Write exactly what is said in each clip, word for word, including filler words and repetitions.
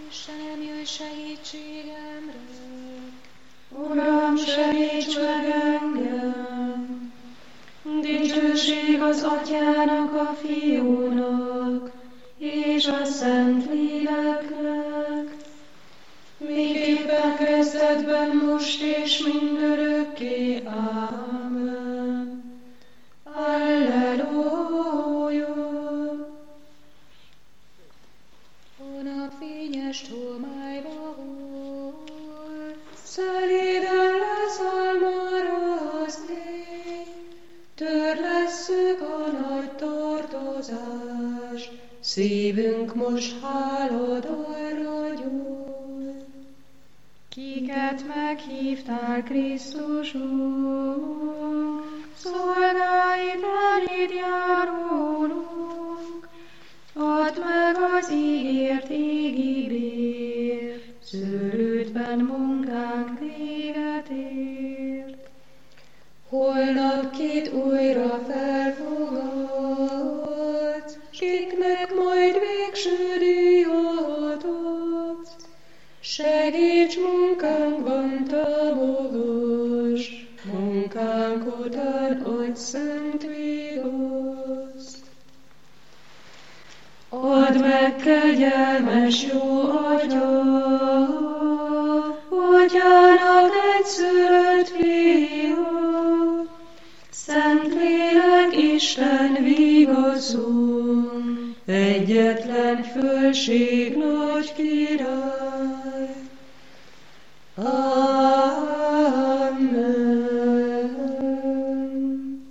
Istenem, jöjj segítségemre! Uram, segíts meg engem! Dicsőség az Atyának, a Fiúnak, és a Szentléleknek, miképpen kezdetben, most és mindörökké. Ámen. Alleluja! A napfényes homályba hol, Szelíden leszállmára az ég, törlesszük a nagy tartozást, szívünk most háladalra gyúl. Kiket meghívtál, Krisztusunk, szolgáid eléd járulunk, add meg az ígért égi bér, szőlődben munkánk téged ért. Holnap két újra felfogadsz, kiknek majd végső díjat adsz. Segíts munkánkban, támogass, munkánk után adj szent vigaszt. Add meg kegyelmes jó Atya, Atyának egyszülött Fia, Szentlélek Isten vigaszunk, egyetlen fölség nagy király. Amen.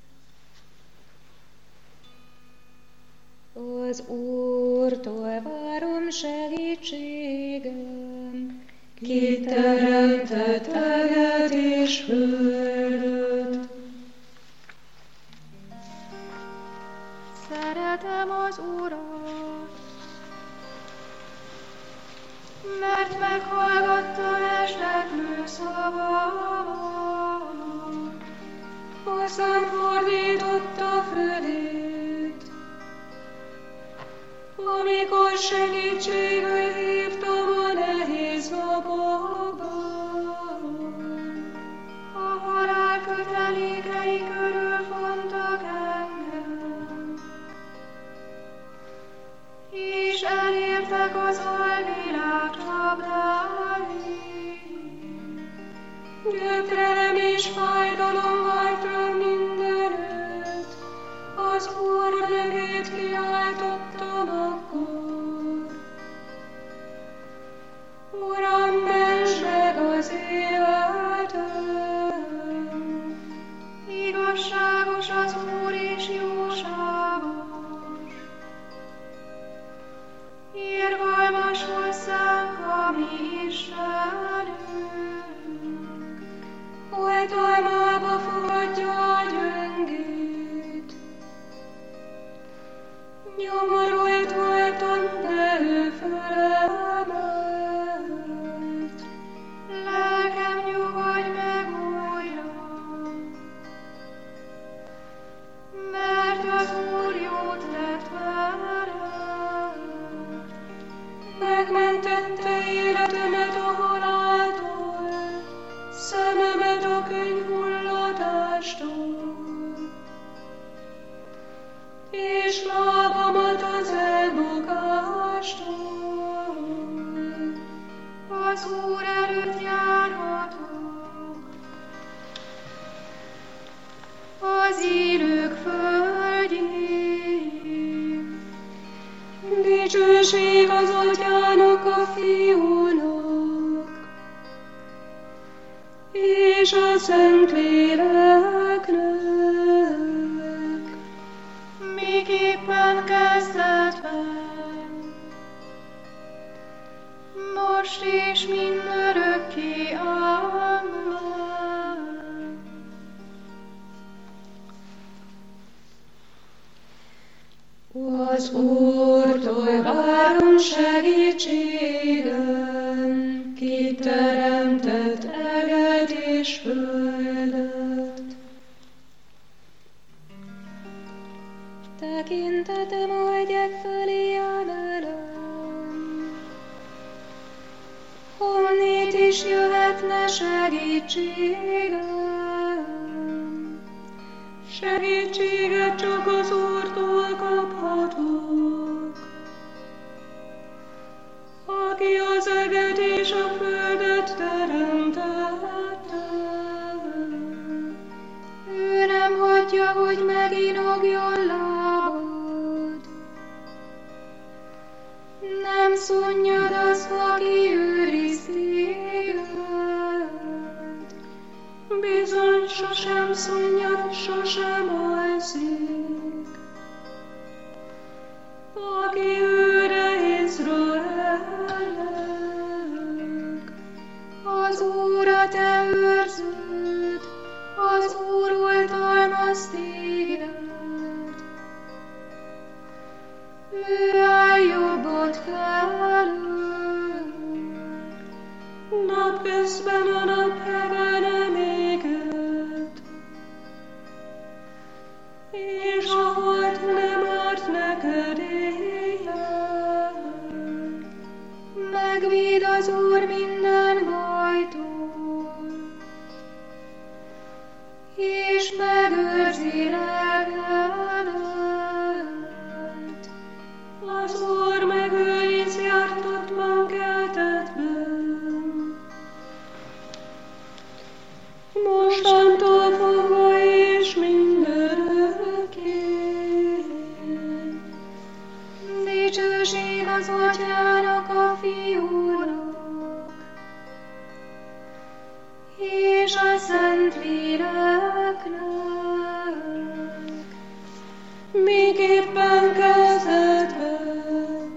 az Úrtól várom segítségem. Ki teremtett eget és földet. Szeretem az Urat, mert meghallgatta esteklő szavamat. Hozzám fordította fölét, amikor segítségül hívtam a nehéz napokban. A halál kötelékei körül fontak engem, és elértek az alvilág csapdái. Gyötrelem és fájdalom vált rám mindenütt, az Úr nevét kiáltottam akkor. Uram, ments meg az életem! Igazságos az Úr és jóságos, irgalmas hozzánk a mi Istenünk. Oltalmába fogadja a gyöngét. Nyomorult voltam, de ő fölemelt. Lelkem, nyugodj meg újra, mert az Úr jót tett velem. Megmentette életemet a haláltól, szememet a könyvhullatástól, és lábamat az elbukástól. Az Úr előtt járhatok, az élők földjén. Dicsőség az Atyának, a Fiúnak, és a Szentléleknek, miképpen kezdetben, most és mindörökké. Amen. Az Úrtól várom segítségem, ki teremtett eget és földet. Tekintetem a hegyek fölé emelem, is jöhetne segítségem. Segítséget csak az Úrtól kaphatok, aki az eget és a földet teremtette. Ő nem hagyja, hogy meginogjon lábad. Nem szunnyad az, aki őriz téged. Bizony sosem szunnyad, sosem alszik, aki őre Izraelnek. Az Úr a te őrződ, az Úr oltalmaz téged. Ő áll jobbod felől. Napközben a naphege nem éget, és a hold nem árt neked éjjel. Megvéd az Úr minden bajtól, és megőrzi lelkedet. Az Úr megőriz jártatlan keltetben. Mostantól fogva és mindörökké. Dicsőség az Atyának, a Fiúnak, és a Szentléleknek. Miképpen kezdetben,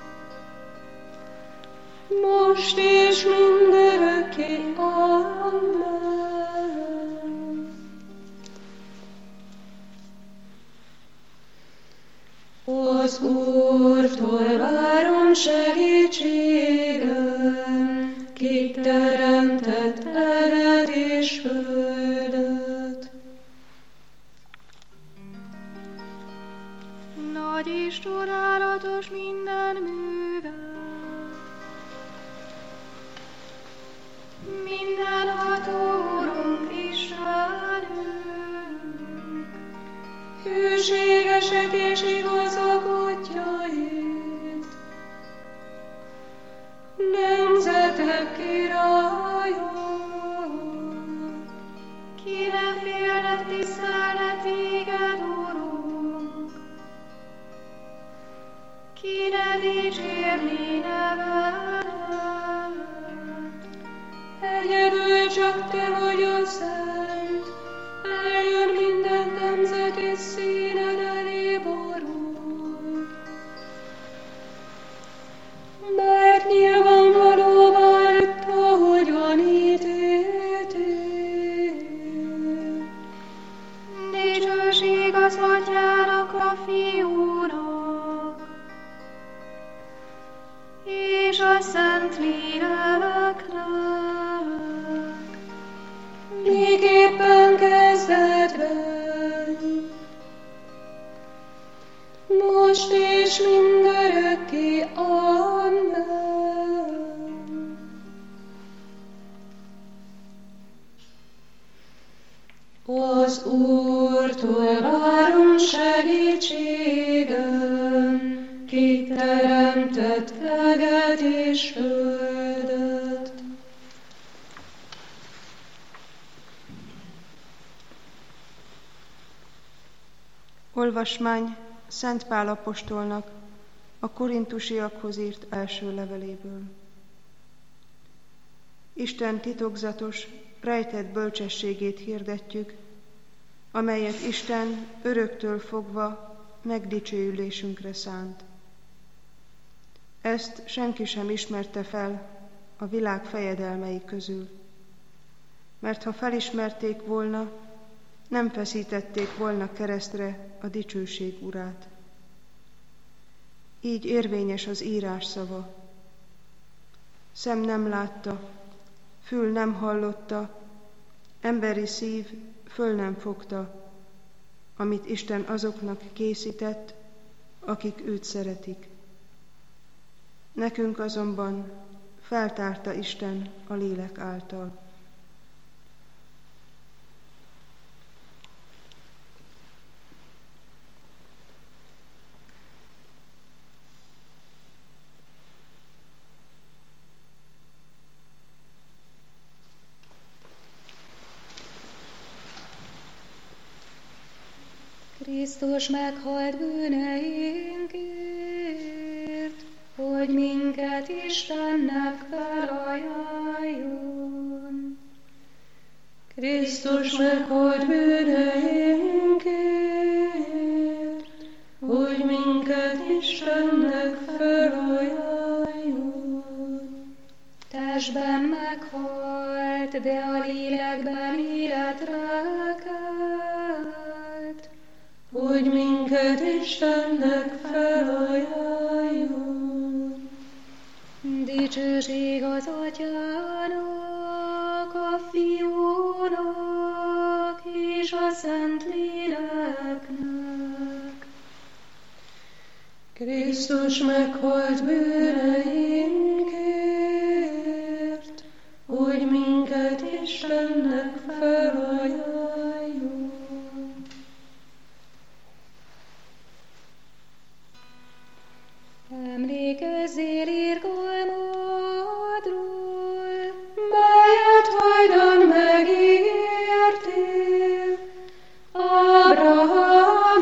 most és mindörökké. Amen. Az Úrtól várom segítségem, ki teremtett eget és földet. Nagy és csodálatos minden műve, mindenható Urunk Istenünk. Hűségesek és igazak útjaid, nemzetek királya. Ki ne félne tisztelne téged, Urunk, ki ne dicsérni nevedet. Egyedül csak te vagy a szent, eljön minden nemzet és színed elé borul. Mert nyilvánvalóvá lett, ahogyan ítéltél. Dicsőség az Atyának, a Fiúnak, és a Szentléleknek. Miképpen kezdetben, most és mindörökké. Amen. Az Úrtól várom segítségem, ki teremtett eget és földet. Olvasmány Szent Pál apostolnak a korintusiakhoz írt első leveléből. Isten titokzatos, rejtett bölcsességét hirdetjük, amelyet Isten öröktől fogva megdicsőülésünkre szánt. Ezt senki sem ismerte fel a világ fejedelmei közül, mert ha felismerték volna, nem feszítették volna keresztre a dicsőség urát. Így érvényes az írás szava. Szem nem látta, fül nem hallotta, emberi szív föl nem fogta, amit Isten azoknak készített, akik őt szeretik. Nekünk azonban feltárta Isten a lélek által. Krisztus meghalt bűneinkért, hogy minket Istennek felajánljon. Krisztus meghalt bűneinkért, hogy minket Istennek felajánljon. Testben meghalt, de a lélekben életre kelt, hogy minket Istennek felajánljon. Dicsőség az Atyának, a Fiúnak és a Szentléleknek. Krisztus meghalt bűneinkért, hogy minket Istennek felajánljon. Emlékezzél irgalmadról, melyet hajdan megígértél Ábrahám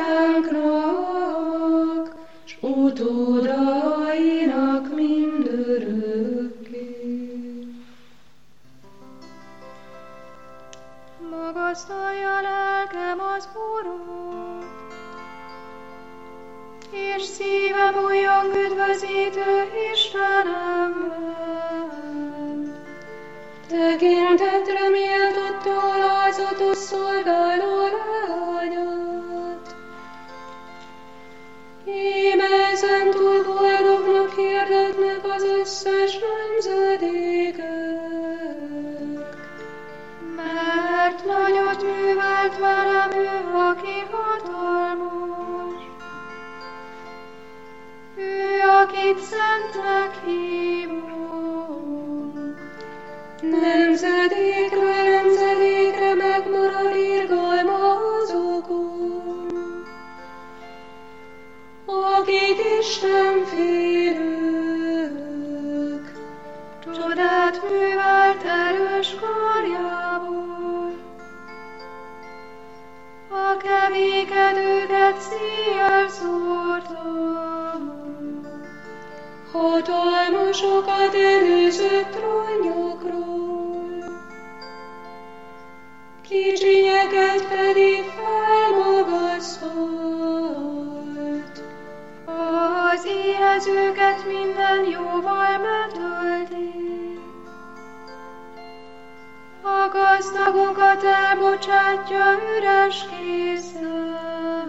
atyánknak, s utódainak mindörökké. Magasztalja lelkem az Urat, és szívem újjong üdvözítő Istenemben. Tekintetre méltott alázatos szolgáló lányat. Íme ezen túl boldognak hirdetnek az összes nemzedékek. Mert nagyot művelt velem ő, aki hatalmas, ő, akit szentnek hívunk. Nemzedékre, nemzedékre megmarad irgalma azokon, akik Isten félők. Csodát művelt erős karjából, a kevékedőket szíjjel szórta. Hatalmasokat előzött trónjukról, kicsinyeket pedig felmagasztalt. Az éhezőket minden jóval betölti, a gazdagokat elbocsátja üres kézzel.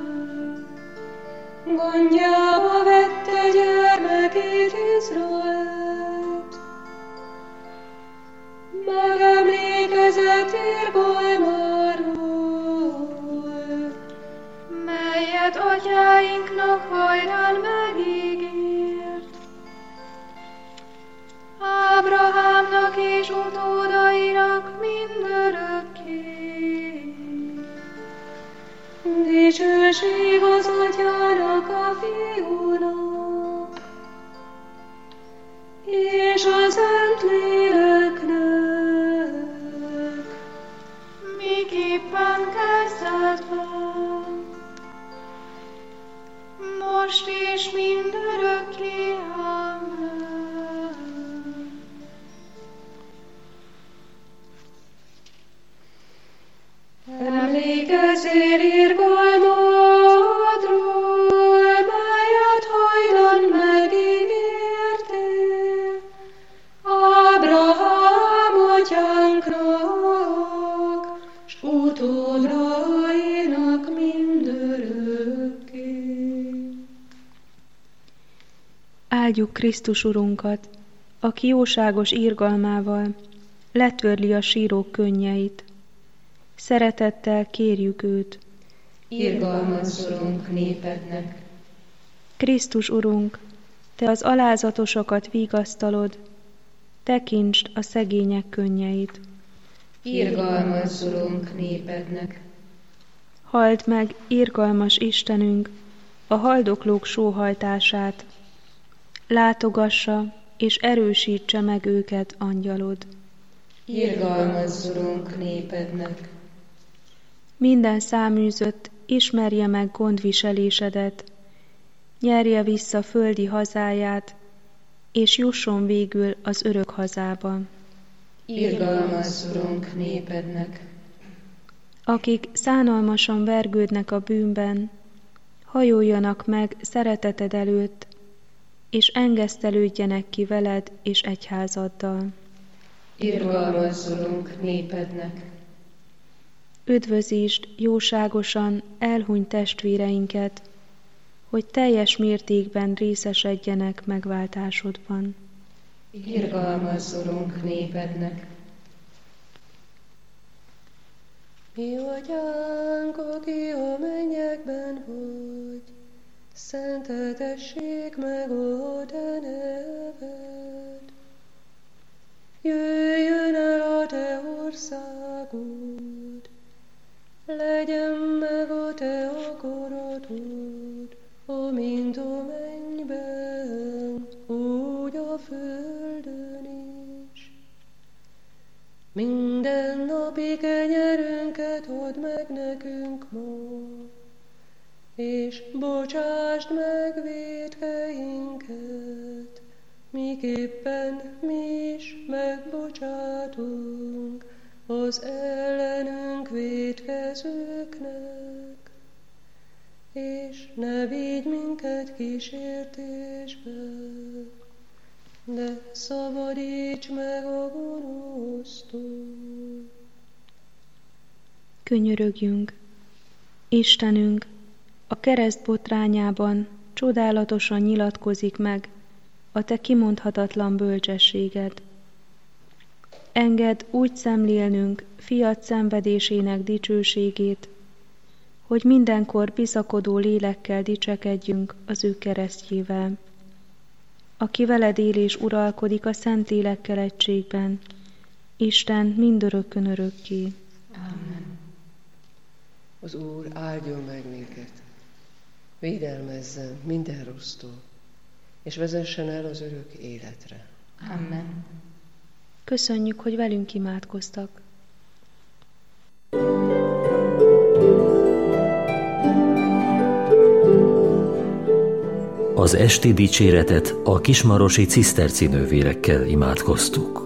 Gondjába vette gyermekét Izraelt, megemlékezett irgalmáról, melyet atyáinknak hajdan megígért, Ábrahámnak és utódainak mindörökké. Dicsőség az Atyának, a Fiúnak és a Szentléleknek, miképpen kezdetben, most és mindörökké. Amen. Emlékezzél irgalmadról, melyet hajdan megígértél Ábrahám atyánknak, s utódainak mindörökké. Áldjuk Krisztus Urunkat, aki jóságos irgalmával letörli a sírók könnyeit. Szeretettel kérjük őt. Irgalmat Urunk népednek. Krisztus Urunk, te az alázatosokat vigasztalod, tekintsd a szegények könnyeit. Irgalmazz, Urunk, népednek. Halld meg, irgalmas Istenünk, a haldoklók sóhajtását. Látogassa és erősítse meg őket angyalod. Irgalmazz, Urunk, népednek. Minden száműzött ismerje meg gondviselésedet, nyerje vissza földi hazáját, és jusson végül az örök hazába. Irgalmazz, Urunk, népednek. Akik szánalmasan vergődnek a bűnben, hajoljanak meg szereteted előtt, és engesztelődjenek ki veled és egyházaddal. Irgalmazz, Urunk, népednek. Üdvözítsd jóságosan elhunyt testvéreinket, hogy teljes mértékben részesedjenek megváltásodban. Irgalmazz, Urunk, népednek. Mi atyánk, aki a mennyekben vagy, szenteltessék meg a te neved. Jöjjön el a te országod, legyen meg a te akaratod, amint a mennyben, úgy a földön is. Minden napi kenyerünket add meg nekünk ma, és bocsásd meg vétkeinket, miképpen mi is megbocsátunk az ellenünk vétkezőknek, és ne vigy minket kísértésbe, de szabadíts meg a gonosztól. Könyörögjünk! Istenünk, a kereszt botrányában csodálatosan nyilatkozik meg a te kimondhatatlan bölcsességed. Engedd úgy szemlélnünk fiad szenvedésének dicsőségét, hogy mindenkor bizakodó lélekkel dicsekedjünk az ő keresztjével, aki veled él és uralkodik a Szentlélekkel egységben, Isten mindörökkön örökké. Amen. Az Úr áldjon meg minket, védelmezzen minden rossztól, és vezessen el az örök életre. Amen. Köszönjük, hogy velünk imádkoztak. Az esti dicséretet a kismarosi ciszterci nővérekkel imádkoztuk.